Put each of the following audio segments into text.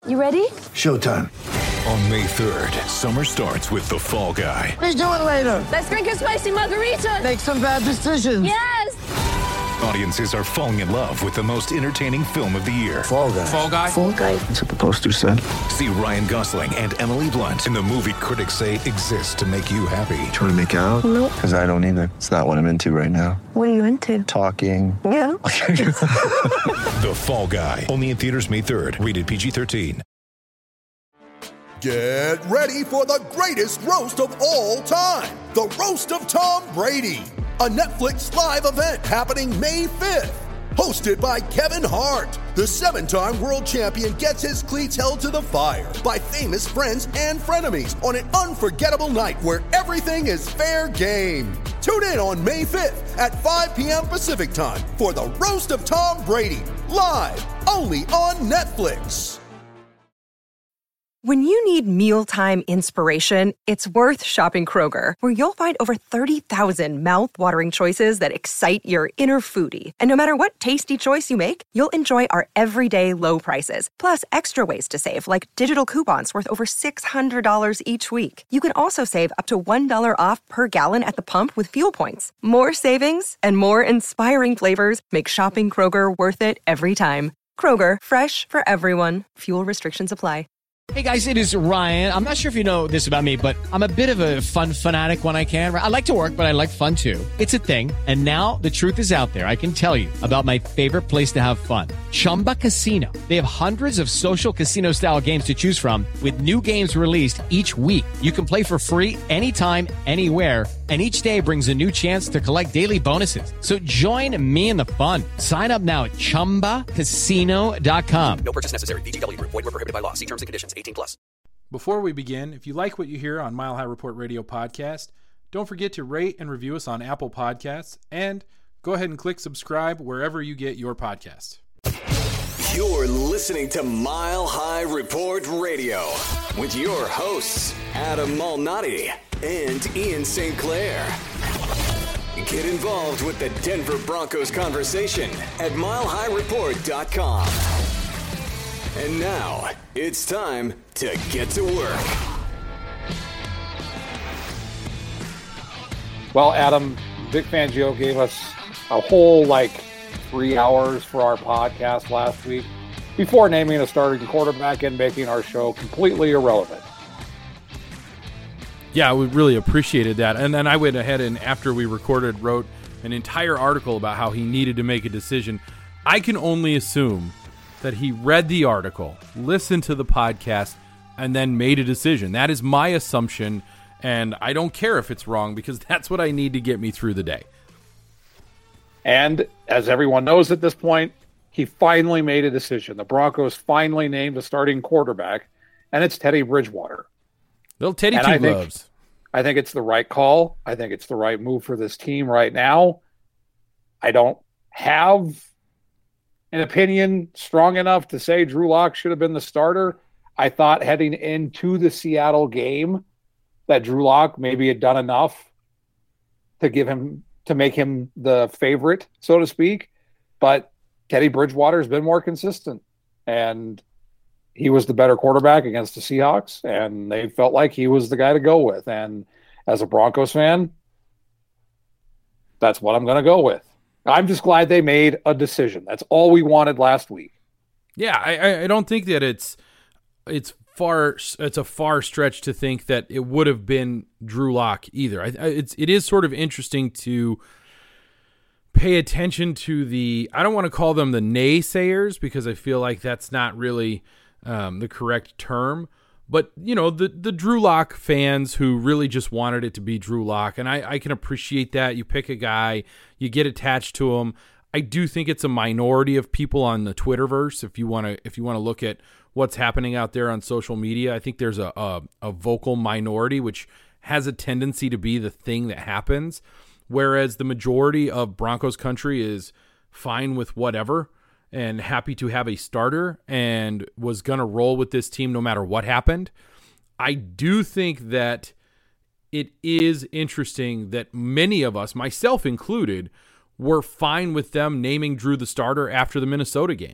You ready? Showtime. On May 3rd, summer starts with The Fall Guy. Let's do it later. Let's drink a spicy margarita. Make some bad decisions. Yes! Audiences are falling in love with the most entertaining film of the year. Fall Guy. Fall Guy? Fall Guy. That's what the poster said. See Ryan Gosling and Emily Blunt in the movie critics say exists to make you happy. Trying to make it out? Nope. Because I don't either. It's not what I'm into right now. What are you into? Talking. Yeah. The Fall Guy. Only in theaters May 3rd. Rated PG-13. Get ready for the greatest roast of all time. The Roast of Tom Brady. A Netflix live event happening May 5th. Hosted by Kevin Hart. The 7-time world champion gets his cleats held to the fire by famous friends and frenemies on an unforgettable night where everything is fair game. Tune in on May 5th at 5 p.m. Pacific time for the Roast of Tom Brady. Live only on Netflix. When you need mealtime inspiration, it's worth shopping Kroger, where you'll find over 30,000 mouth-watering choices that excite your inner foodie. And no matter what tasty choice you make, you'll enjoy our everyday low prices, plus extra ways to save, like digital coupons worth over $600 each week. You can also save up to $1 off per gallon at the pump with fuel points. More savings and more inspiring flavors make shopping Kroger worth it every time. Kroger, fresh for everyone. Fuel restrictions apply. Hey guys, it is Ryan. I'm not sure if you know this about me, but I'm a bit of a fun fanatic when I can. I like to work, but I like fun too. It's a thing. And now the truth is out there. I can tell you about my favorite place to have fun. Chumba Casino. They have hundreds of social casino style games to choose from with new games released each week. You can play for free anytime, anywhere. And each day brings a new chance to collect daily bonuses. So join me in the fun. Sign up now at ChumbaCasino.com. No purchase necessary. VGW Group. Void where prohibited by law. See terms and conditions. 18+. Before we begin, if you like what you hear on Mile High Report Radio podcast, don't forget to rate and review us on Apple Podcasts, and go ahead and click subscribe wherever you get your podcasts. You're listening to Mile High Report Radio with your hosts, Adam Malnati and Ian St. Clair. Get involved with the Denver Broncos conversation at milehighreport.com. And now, it's time to get to work. Well, Adam, Vic Fangio gave us a whole, 3 hours for our podcast last week before naming a starting quarterback and making our show completely irrelevant. Yeah, we really appreciated that. And then I went ahead and, after we recorded, wrote an entire article about how he needed to make a decision. I can only assume that he read the article, listened to the podcast, and then made a decision. That is my assumption, and I don't care if it's wrong because that's what I need to get me through the day. And as everyone knows at this point, he finally made a decision. The Broncos finally named a starting quarterback, and it's Teddy Bridgewater. Little Teddy Two Gloves. I think it's the right call. I think it's the right move for this team right now. I don't have an opinion strong enough to say Drew Lock should have been the starter. I thought heading into the Seattle game that Drew Lock maybe had done enough to make him the favorite, so to speak. But Teddy Bridgewater has been more consistent, and he was the better quarterback against the Seahawks, and they felt like he was the guy to go with. And as a Broncos fan, that's what I'm going to go with. I'm just glad they made a decision. That's all we wanted last week. Yeah, I don't think that it's a far stretch to think that it would have been Drew Lock either. It is sort of interesting to pay attention to I don't want to call them the naysayers because I feel like that's not really the correct term. But, the Drew Lock fans who really just wanted it to be Drew Lock, and I can appreciate that. You pick a guy, you get attached to him. I do think it's a minority of people on the Twitterverse. If you want to look at what's happening out there on social media, I think there's a vocal minority which has a tendency to be the thing that happens, whereas the majority of Broncos country is fine with whatever and happy to have a starter and was going to roll with this team no matter what happened. I do think that it is interesting that many of us, myself included, were fine with them naming Drew the starter after the Minnesota game.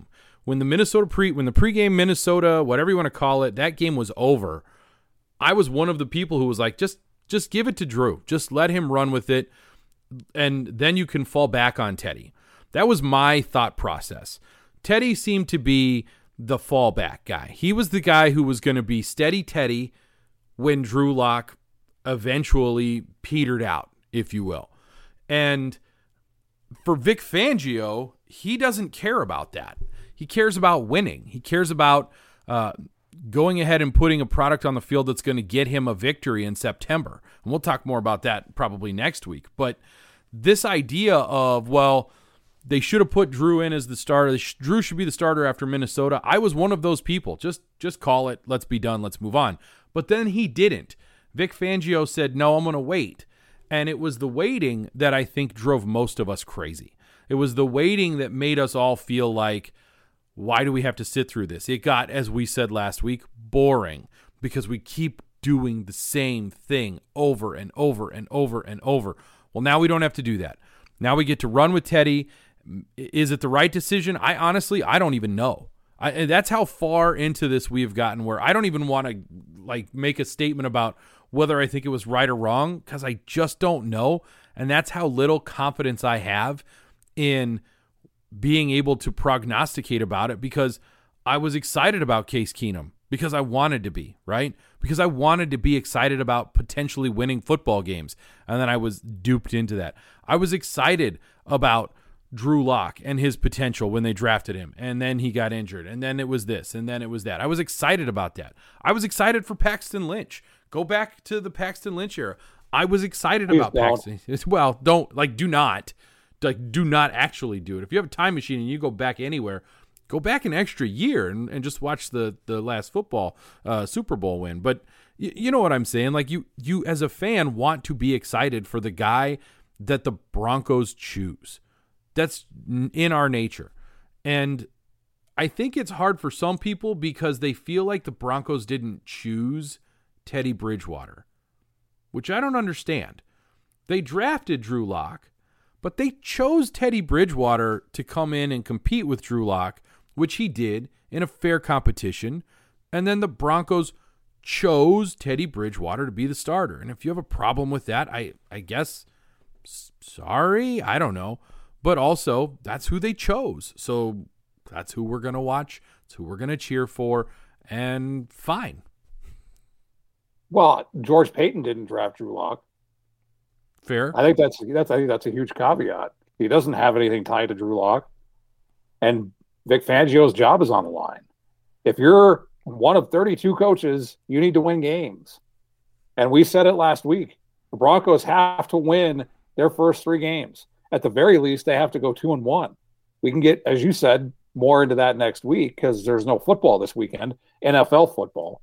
when the pregame Minnesota, whatever you want to call it, that game was over, I was one of the people who was like, just give it to Drew. Just let him run with it, and then you can fall back on Teddy. That was my thought process. Teddy seemed to be the fallback guy. He was the guy who was going to be steady Teddy when Drew Lock eventually petered out, if you will. And for Vic Fangio, he doesn't care about that. He cares about winning. He cares about going ahead and putting a product on the field that's going to get him a victory in September. And we'll talk more about that probably next week. But this idea of, well, they should have put Drew in as the starter. Drew should be the starter after Minnesota. I was one of those people. Just call it. Let's be done. Let's move on. But then he didn't. Vic Fangio said, no, I'm going to wait. And it was the waiting that I think drove most of us crazy. It was the waiting that made us all feel like, why do we have to sit through this? It got, as we said last week, boring because we keep doing the same thing over and over and over and over. Well, now we don't have to do that. Now we get to run with Teddy. Is it the right decision? I don't even know. That's how far into this we've gotten, where I don't even want to make a statement about whether I think it was right or wrong, because I just don't know. And that's how little confidence I have in being able to prognosticate about it, because I was excited about Case Keenum because I wanted to be, right? Because I wanted to be excited about potentially winning football games. And then I was duped into that. I was excited about Drew Lock and his potential when they drafted him, and then he got injured, and then it was this, and then it was that. I was excited about that. I was excited for Paxton Lynch. Go back to the Paxton Lynch era. I was excited about Paxton. Well, do not actually do it. If you have a time machine and you go back anywhere, go back an extra year and just watch the last football Super Bowl win. But you know what I'm saying? Like you as a fan want to be excited for the guy that the Broncos choose. That's in our nature. And I think it's hard for some people because they feel like the Broncos didn't choose Teddy Bridgewater, which I don't understand. They drafted Drew Lock, but they chose Teddy Bridgewater to come in and compete with Drew Lock, which he did in a fair competition. And then the Broncos chose Teddy Bridgewater to be the starter. And if you have a problem with that, I guess, sorry, I don't know. But also, that's who they chose. So that's who we're going to watch. It's who we're going to cheer for. And fine. Well, George Payton didn't draft Drew Lock. Fair. I think that's a huge caveat. He doesn't have anything tied to Drew Lock. And Vic Fangio's job is on the line. If you're one of 32 coaches, you need to win games. And we said it last week. The Broncos have to win their first 3 games. At the very least, they have to go 2-1. We can get, as you said, more into that next week because there's no football this weekend, NFL football.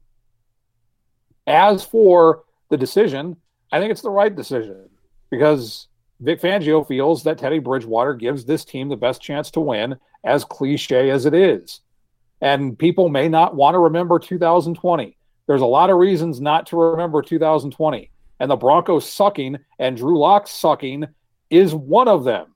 As for the decision, I think it's the right decision because Vic Fangio feels that Teddy Bridgewater gives this team the best chance to win, as cliche as it is. And people may not want to remember 2020. There's a lot of reasons not to remember 2020. And the Broncos sucking and Drew Lock sucking is one of them.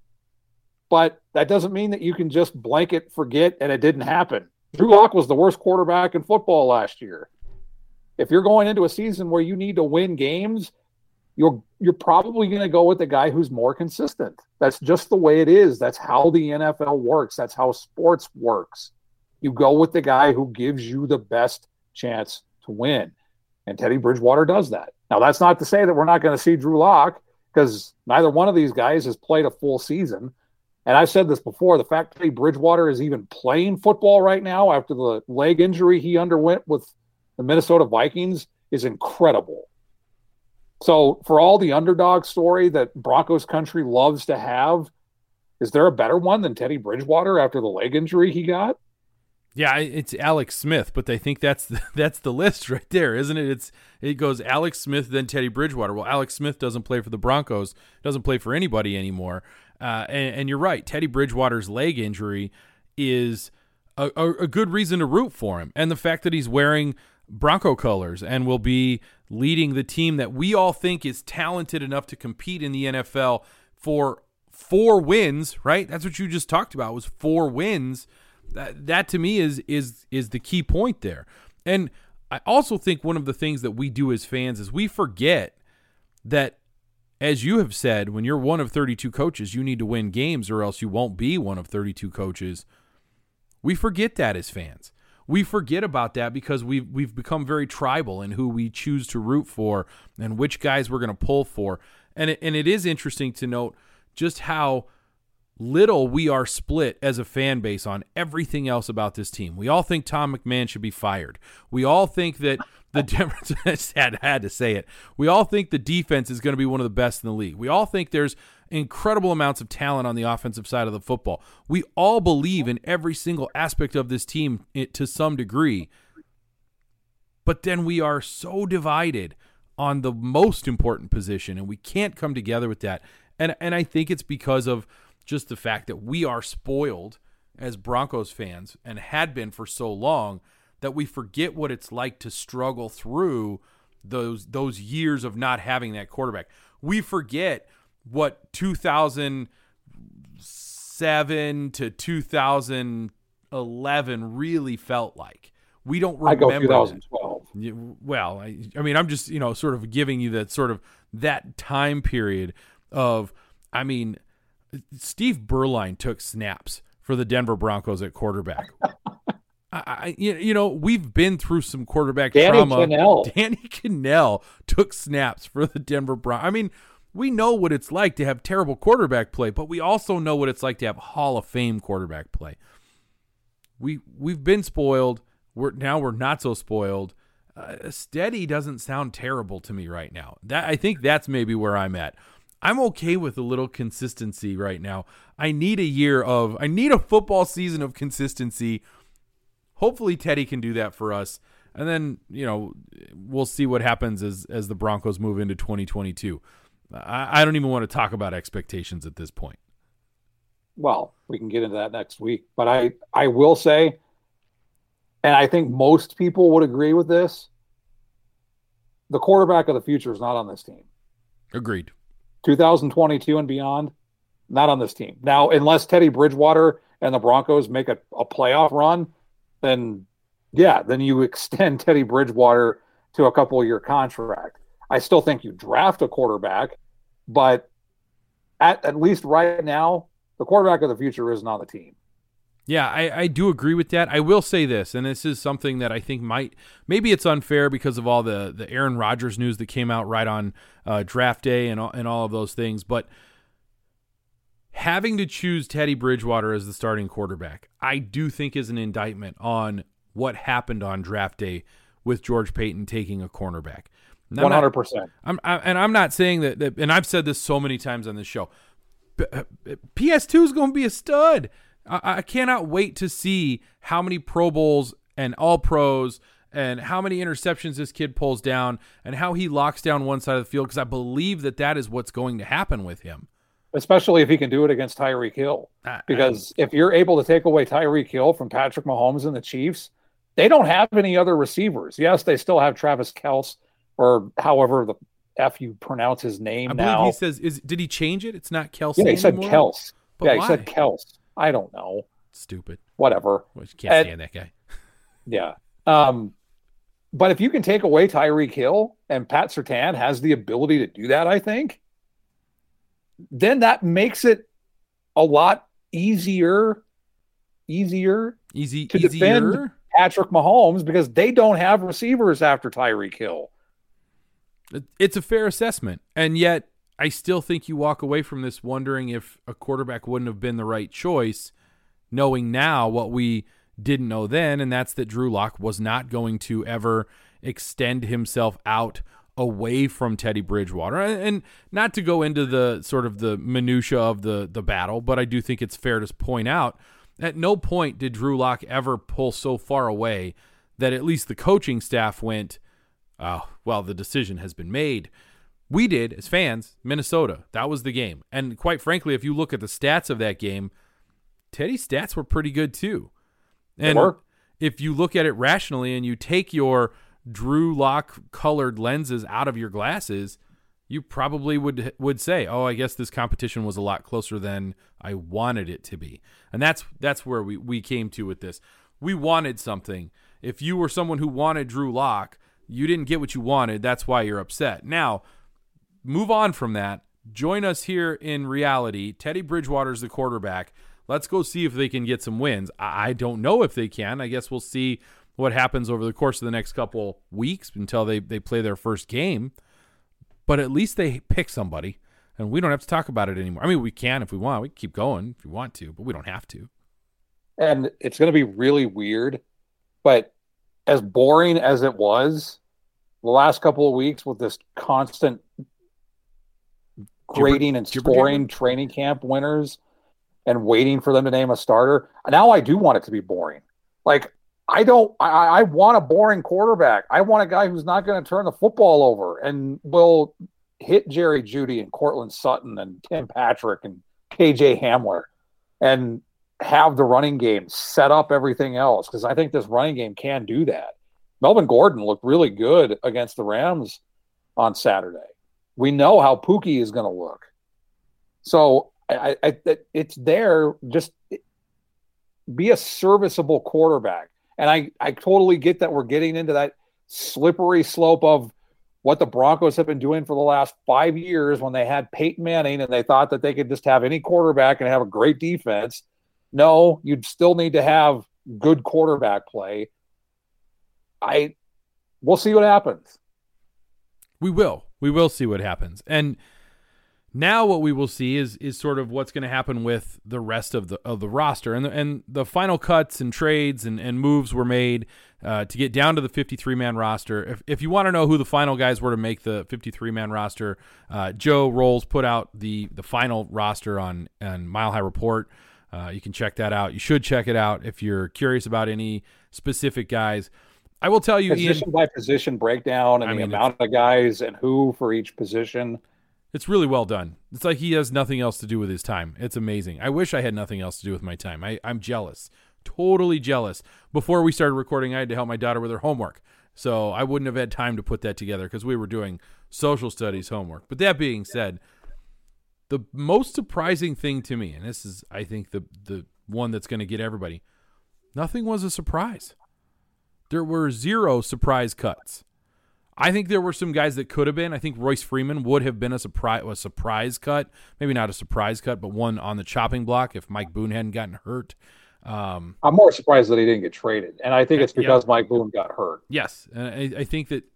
But that doesn't mean that you can just blanket forget and it didn't happen. Drew Lock was the worst quarterback in football last year. If you're going into a season where you need to win games, you're probably going to go with the guy who's more consistent. That's just the way it is. That's how the NFL works. That's how sports works. You go with the guy who gives you the best chance to win. And Teddy Bridgewater does that. Now, that's not to say that we're not going to see Drew Lock, because neither one of these guys has played a full season. And I've said this before, the fact that Bridgewater is even playing football right now after the leg injury he underwent with the Minnesota Vikings is incredible. So for all the underdog story that Broncos country loves to have, is there a better one than Teddy Bridgewater after the leg injury he got? Yeah, it's Alex Smith, but I think that's the list right there, isn't it? It goes Alex Smith, then Teddy Bridgewater. Well, Alex Smith doesn't play for the Broncos, doesn't play for anybody anymore. And you're right, Teddy Bridgewater's leg injury is a good reason to root for him. And the fact that he's wearing Bronco colors and will be leading the team that we all think is talented enough to compete in the NFL for 4 wins, right? That's what you just talked about, was 4 wins. That to me is the key point there. And I also think one of the things that we do as fans is we forget that, as you have said, when you're one of 32 coaches, you need to win games or else you won't be one of 32 coaches. We forget that as fans. We forget about that because we've become very tribal in who we choose to root for and which guys we're going to pull for. And it is interesting to note just how little we are split as a fan base on everything else about this team. We all think Tom McMahon should be fired. We all think that the Denver had to say it. We all think the defense is going to be one of the best in the league. We all think there's incredible amounts of talent on the offensive side of the football. We all believe in every single aspect of this team to some degree. But then we are so divided on the most important position, and we can't come together with that. And I think it's because of just the fact that we are spoiled as Broncos fans and had been for so long that we forget what it's like to struggle through those years of not having that quarterback. We forget what 2007 to 2011 really felt like. We don't remember. I go 2012. Well, I mean, I'm just, sort of giving you that time period of, I mean, Steve Berline took snaps for the Denver Broncos at quarterback. We've been through some quarterback trauma. Danny Cannell took snaps for the Denver Broncos. I mean, we know what it's like to have terrible quarterback play, but we also know what it's like to have Hall of Fame quarterback play. We've been spoiled. We're not so spoiled. Steady doesn't sound terrible to me right now. I think that's maybe where I'm at. I'm okay with a little consistency right now. I need a football season of consistency. Hopefully Teddy can do that for us. And then, we'll see what happens as the Broncos move into 2022. I don't even want to talk about expectations at this point. Well, we can get into that next week. But I will say, and I think most people would agree with this, the quarterback of the future is not on this team. Agreed. 2022 and beyond, not on this team. Now, unless Teddy Bridgewater and the Broncos make a playoff run, then you extend Teddy Bridgewater to a couple-year contract. I still think you draft a quarterback, but at least right now, the quarterback of the future isn't on the team. Yeah, I do agree with that. I will say this, and this is something that I think maybe it's unfair because of all the Aaron Rodgers news that came out right on draft day and all of those things, but having to choose Teddy Bridgewater as the starting quarterback, I do think is an indictment on what happened on draft day with George Paton taking a cornerback. 100%. I'm not saying that, and I've said this so many times on this show, PS2 is going to be a stud. I cannot wait to see how many Pro Bowls and All Pros and how many interceptions this kid pulls down and how he locks down one side of the field, because I believe that is what's going to happen with him. Especially if he can do it against Tyreek Hill. Because if you're able to take away Tyreek Hill from Patrick Mahomes and the Chiefs, they don't have any other receivers. Yes, they still have Travis Kelce, or however the F you pronounce his name now. I believe he says, did he change it? It's not Kelce anymore? He said Kelce. But he said Kelce. I don't know. Stupid. Whatever. Well, you can't stand that guy. Yeah. But if you can take away Tyreek Hill, and Pat Surtain has the ability to do that, I think, then that makes it a lot easier to defend Patrick Mahomes, because they don't have receivers after Tyreek Hill. It's a fair assessment. And yet I still think you walk away from this wondering if a quarterback wouldn't have been the right choice, knowing now what we didn't know then, and that's that Drew Lock was not going to ever extend himself out away from Teddy Bridgewater. And not to go into the sort of the minutia of the battle, but I do think it's fair to point out, at no point did Drew Lock ever pull so far away that at least the coaching staff went, oh, well, the decision has been made. We did, as fans, Minnesota. That was the game. And quite frankly, if you look at the stats of that game, Teddy's stats were pretty good too. And if you look at it rationally and you take your Drew Lock colored lenses out of your glasses, you probably would say, oh, I guess this competition was a lot closer than I wanted it to be. And that's where we came to with this. We wanted something. If you were someone who wanted Drew Lock, you didn't get what you wanted. That's why you're upset. Now, move on from that. Join us here in reality. Teddy Bridgewater's the quarterback. Let's go see if they can get some wins. I don't know if they can. I guess we'll see what happens over the course of the next couple weeks until they play their first game. But at least they pick somebody, and we don't have to talk about it anymore. I mean, we can if we want. We can keep going if we want to, but we don't have to. And it's going to be really weird, but as boring as it was the last couple of weeks with this constant grading and scoring training camp winners and waiting for them to name a starter, now I do want it to be boring. Like, I want a boring quarterback. I want a guy who's not going to turn the football over and will hit Jerry Jeudy and Cortland Sutton and Tim Patrick and KJ Hamler and have the running game set up everything else, because I think this running game can do that. Melvin Gordon looked really good against the Rams on Saturday. We know how Pookie is going to look. So it's there. Just be a serviceable quarterback. And I totally get that we're getting into that slippery slope of what the Broncos have been doing for the last 5 years when they had Peyton Manning and they thought that they could just have any quarterback and have a great defense. No, you'd still need to have good quarterback play. We'll see what happens. We will see what happens. And now what we will see is sort of what's going to happen with the rest of the roster. And the final cuts and trades and moves were made to get down to the 53-man roster. If you want to know who the final guys were to make the 53-man roster, Joe Rolls put out the final roster on Mile High Report. You can check that out. You should check it out if you're curious about any specific guys. I will tell you, position Ian, by position breakdown and the amount of guys and who for each position. It's really well done. It's like he has nothing else to do with his time. It's amazing. I wish I had nothing else to do with my time. I'm jealous, totally jealous. Before we started recording, I had to help my daughter with her homework, so I wouldn't have had time to put that together because we were doing social studies homework. But that being said, the most surprising thing to me, and this is, I think, the one that's going to get everybody, nothing was a surprise. There were 0 surprise cuts. I think there were some guys that could have been. I think Royce Freeman would have been a surprise cut. Maybe not a surprise cut, but one on the chopping block if Mike Boone hadn't gotten hurt. I'm more surprised that he didn't get traded, and I think it's because Mike Boone got hurt. Yes, and I think that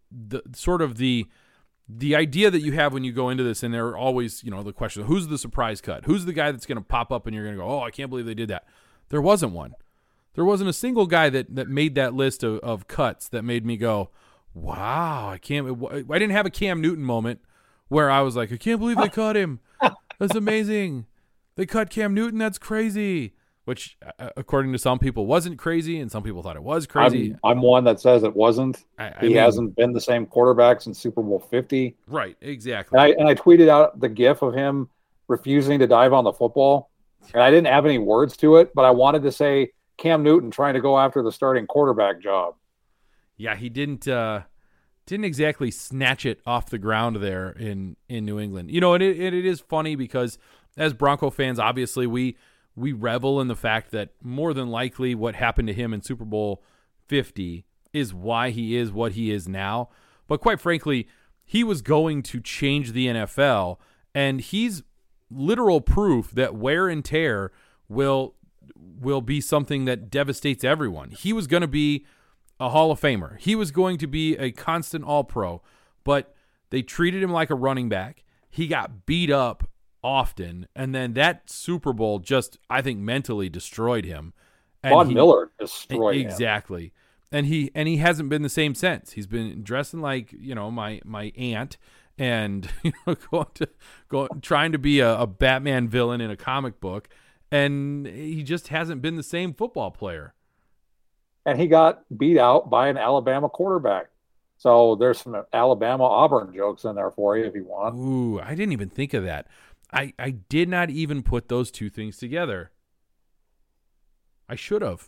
the idea that you have when you go into this, and there are always, the question of who's the surprise cut? Who's the guy that's going to pop up and you're going to go, oh, I can't believe they did that. There wasn't one. There wasn't a single guy that made that list of cuts that made me go, wow, I didn't have a Cam Newton moment where I was like, I can't believe they cut him. That's amazing. They cut Cam Newton. That's crazy. Which, according to some people, wasn't crazy, and some people thought it was crazy. I'm one that says it wasn't. He hasn't been the same quarterback since Super Bowl 50. Right, exactly. And I tweeted out the gif of him refusing to dive on the football, and I didn't have any words to it, but I wanted to say Cam Newton trying to go after the starting quarterback job. Yeah, he didn't exactly snatch it off the ground there in New England. And it is funny because as Bronco fans, obviously we revel in the fact that more than likely what happened to him in Super Bowl 50 is why he is what he is now. But quite frankly, he was going to change the NFL, and he's literal proof that wear and tear will be something that devastates everyone. He was going to be a Hall of Famer. He was going to be a constant All-Pro, but they treated him like a running back. He got beat up often, and then that Super Bowl just, I think, mentally destroyed him. Von Miller destroyed him. Exactly. And he hasn't been the same since. He's been dressing like, my aunt and trying to be a Batman villain in a comic book, and he just hasn't been the same football player. And he got beat out by an Alabama quarterback. So there's some Alabama-Auburn jokes in there for you if you want. Ooh, I didn't even think of that. I did not even put those two things together. I should have.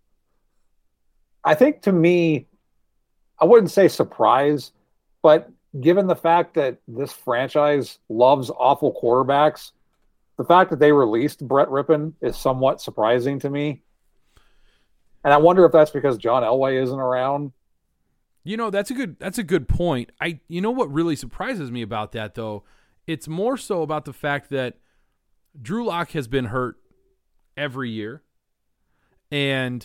I think, to me, I wouldn't say surprise, but given the fact that this franchise loves awful quarterbacks, the fact that they released Brett Rippon is somewhat surprising to me. And I wonder if that's because John Elway isn't around. That's a good point. What really surprises me about that, though, it's more so about the fact that Drew Lock has been hurt every year, and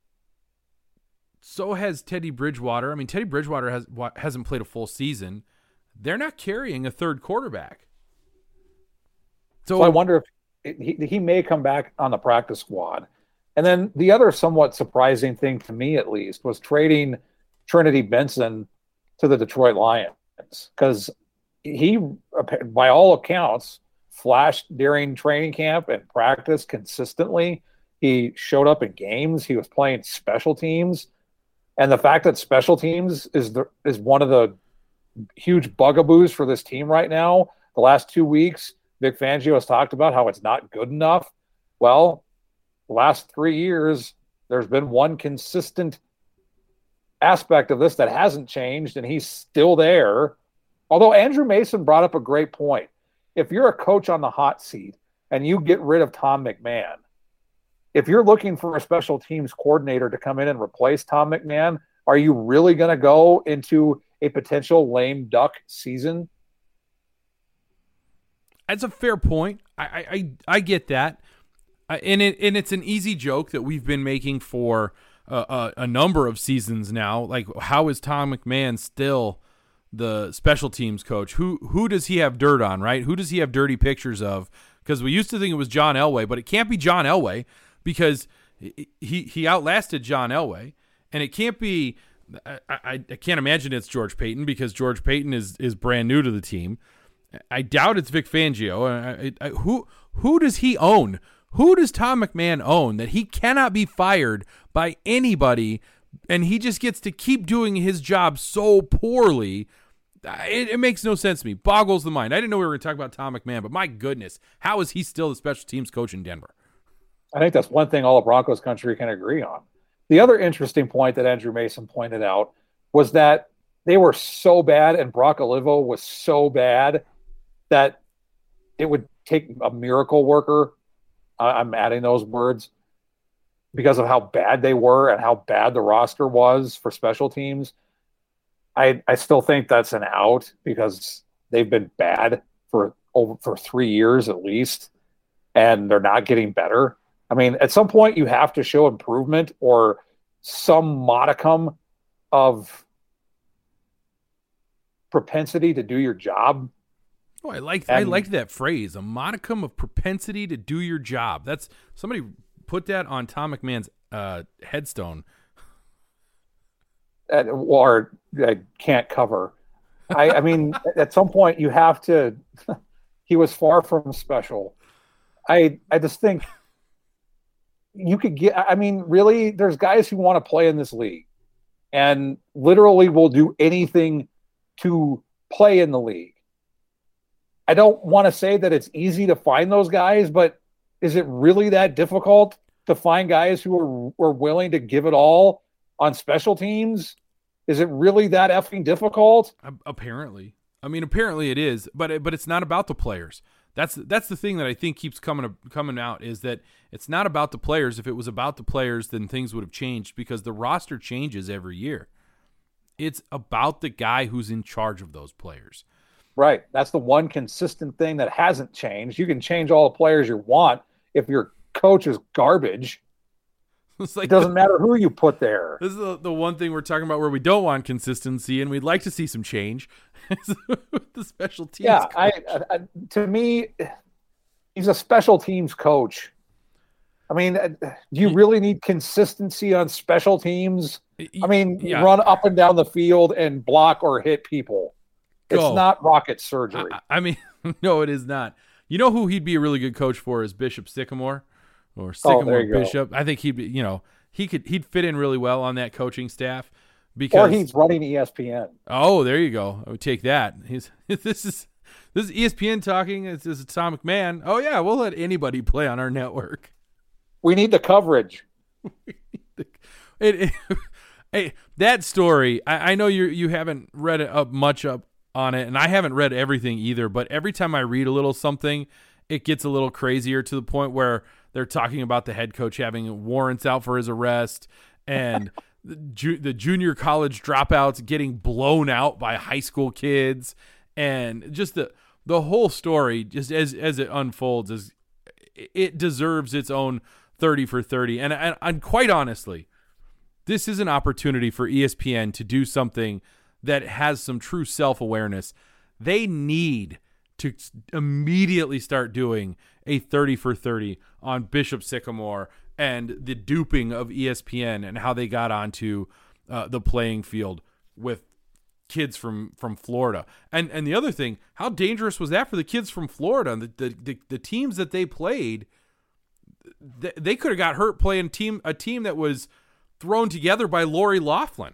so has Teddy Bridgewater. I mean, Teddy Bridgewater hasn't played a full season. They're not carrying a third quarterback. So I wonder if he may come back on the practice squad. And then the other somewhat surprising thing to me, at least, was trading Trinity Benson to the Detroit Lions, because he, by all accounts, flashed during training camp and practice consistently. He showed up in games. He was playing special teams. And the fact that special teams is one of the huge bugaboos for this team right now. The last 2 weeks, Vic Fangio has talked about how it's not good enough. Well, the last 3 years, there's been one consistent aspect of this that hasn't changed, and he's still there. Although Andrew Mason brought up a great point. If you're a coach on the hot seat and you get rid of Tom McMahon, if you're looking for a special teams coordinator to come in and replace Tom McMahon, are you really going to go into a potential lame duck season? That's a fair point. I get that. And it's an easy joke that we've been making for a number of seasons now. Like, how is Tom McMahon still the special teams coach? Who does he have dirt on, right? Who does he have dirty pictures of? Because we used to think it was John Elway, but it can't be John Elway because he outlasted John Elway. And it can't be I can't imagine it's George Paton, because George Paton is brand new to the team. I doubt it's Vic Fangio. Who does he own? Who does Tom McMahon own that he cannot be fired by anybody, and he just gets to keep doing his job so poorly? It makes no sense to me. Boggles the mind. I didn't know we were going to talk about Tom McMahon, but my goodness, how is he still the special teams coach in Denver? I think that's one thing all of Broncos country can agree on. The other interesting point that Andrew Mason pointed out was that they were so bad and Brock Olivo was so bad that it would take a miracle worker. I'm adding those words because of how bad they were and how bad the roster was for special teams. I still think that's an out because they've been bad for 3 years at least, and they're not getting better. I mean, at some point you have to show improvement or some modicum of propensity to do your job. Oh, I like that phrase, a modicum of propensity to do your job. That's somebody put that on Tom McMahon's headstone. Or can't cover. I mean, at some point you have to. He was far from special. I just think you could get. I mean, really, there's guys who want to play in this league, and literally will do anything to play in the league. I don't want to say that it's easy to find those guys, but is it really that difficult to find guys who are willing to give it all on special teams? Is it really that effing difficult? Apparently. I mean, apparently it is, but it's not about the players. That's the thing that I think keeps coming out, is that it's not about the players. If it was about the players, then things would have changed, because the roster changes every year. It's about the guy who's in charge of those players. Right. That's the one consistent thing that hasn't changed. You can change all the players you want. If your coach is garbage, it doesn't matter who you put there. This is the one thing we're talking about where we don't want consistency and we'd like to see some change. The special teams. Yeah, I, to me, he's a special teams coach. I mean, do you really need consistency on special teams? I mean, run up and down the field and block or hit people. It's not rocket surgery. I mean, no, it is not. You know who he'd be a really good coach for is Bishop Sycamore, or Sycamore Bishop. I think he'd be, he'd fit in really well on that coaching staff, because or he's running ESPN. Oh, there you go. I would take that. This is ESPN talking. This is Tom McMahon. Oh yeah, we'll let anybody play on our network. We need the coverage. Hey, that story. I know you haven't read much up on it, and I haven't read everything either, but every time I read a little something, it gets a little crazier to the point where they're talking about the head coach having warrants out for his arrest and the junior college dropouts getting blown out by high school kids, and just the whole story, just as it unfolds, it deserves its own 30 for 30. And quite honestly, this is an opportunity for ESPN to do something that has some true self-awareness. They need to immediately start doing a 30 for 30 on Bishop Sycamore and the duping of ESPN and how they got onto the playing field with kids from Florida. And the other thing, how dangerous was that for the kids from Florida? The teams that they played, they could have got hurt playing a team that was thrown together by Lori Loughlin.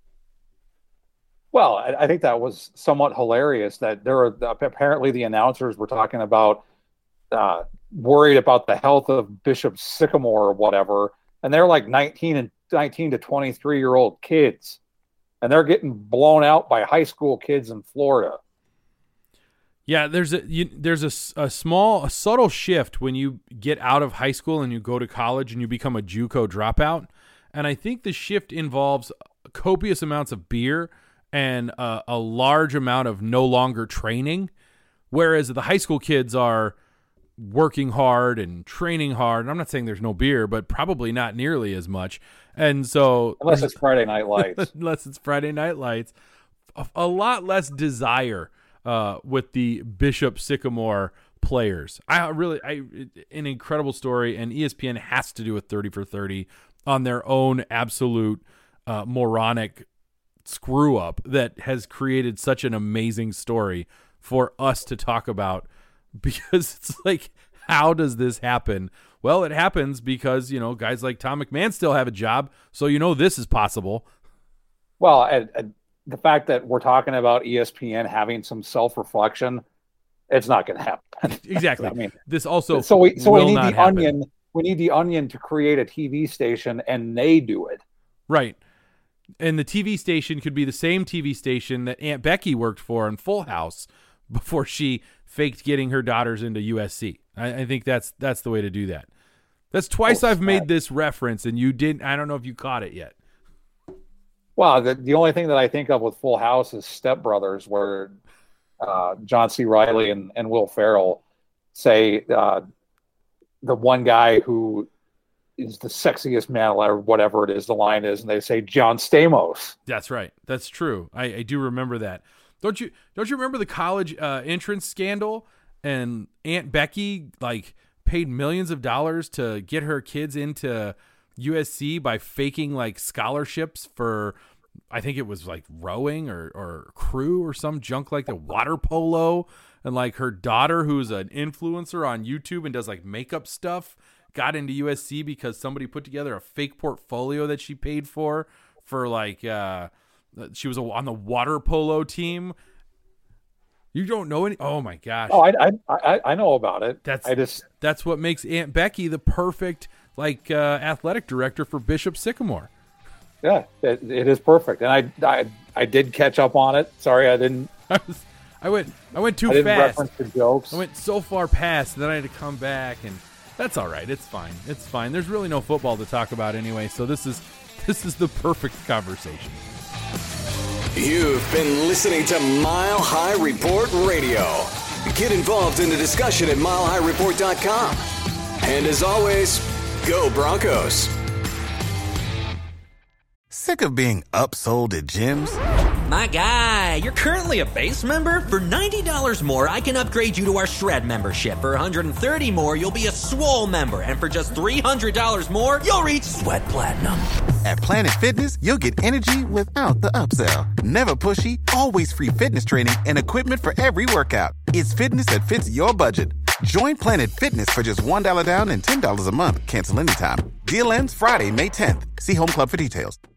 Well, I think that was somewhat hilarious that apparently the announcers were talking about worried about the health of Bishop Sycamore or whatever, and they're like 19 to 23-year-old kids, and they're getting blown out by high school kids in Florida. Yeah, there's a subtle shift when you get out of high school and you go to college and you become a JUCO dropout, and I think the shift involves copious amounts of beer and a large amount of no longer training, whereas the high school kids are working hard and training hard. And I'm not saying there's no beer, but probably not nearly as much. And so unless it's Friday Night Lights, a lot less desire with the Bishop Sycamore players. An incredible story, and ESPN has to do a 30 for 30 on their own absolute moronic screw up that has created such an amazing story for us to talk about, because it's like, how does this happen? Well, it happens because, guys like Tom McMahon still have a job, so this is possible. Well, the fact that we're talking about ESPN having some self-reflection, it's not going to happen. Exactly. I mean, this also so we need the happen. Onion. We need the Onion to create a TV station, and they do it. Right. And the TV station could be the same TV station that Aunt Becky worked for in Full House before she faked getting her daughters into USC. I think that's the way to do that. That's twice I've made this reference, and you didn't. I don't know if you caught it yet. Well, the only thing that I think of with Full House is Step Brothers, where John C. Reilly and Will Ferrell say the one guy who is the sexiest man alive, or whatever it is, the line is, and they say John Stamos. That's right. That's true. I do remember that. Don't you remember the college entrance scandal? And Aunt Becky paid millions of dollars to get her kids into USC by faking scholarships for, I think it was rowing or crew or some junk like the water polo. And her daughter, who's an influencer on YouTube and does makeup stuff, got into USC because somebody put together a fake portfolio that she paid for she was on the water polo team. You don't know any? Oh my gosh! Oh, I know about it. That's what makes Aunt Becky the perfect athletic director for Bishop Sycamore. Yeah, it is perfect, and I did catch up on it. Sorry, I didn't. I went too fast. Reference the jokes. I went so far past, and then I had to come back, and that's all right. It's fine. It's fine. There's really no football to talk about anyway, so this is the perfect conversation. You've been listening to Mile High Report Radio. Get involved in the discussion at milehighreport.com. And as always, go Broncos. Sick of being upsold at gyms? My guy, you're currently a base member? For $90 more, I can upgrade you to our Shred membership. For $130 more, you'll be a Swole member. And for just $300 more, you'll reach Sweat Platinum. At Planet Fitness, you'll get energy without the upsell. Never pushy, always free fitness training and equipment for every workout. It's fitness that fits your budget. Join Planet Fitness for just $1 down and $10 a month. Cancel anytime. Deal ends Friday, May 10th. See Home Club for details.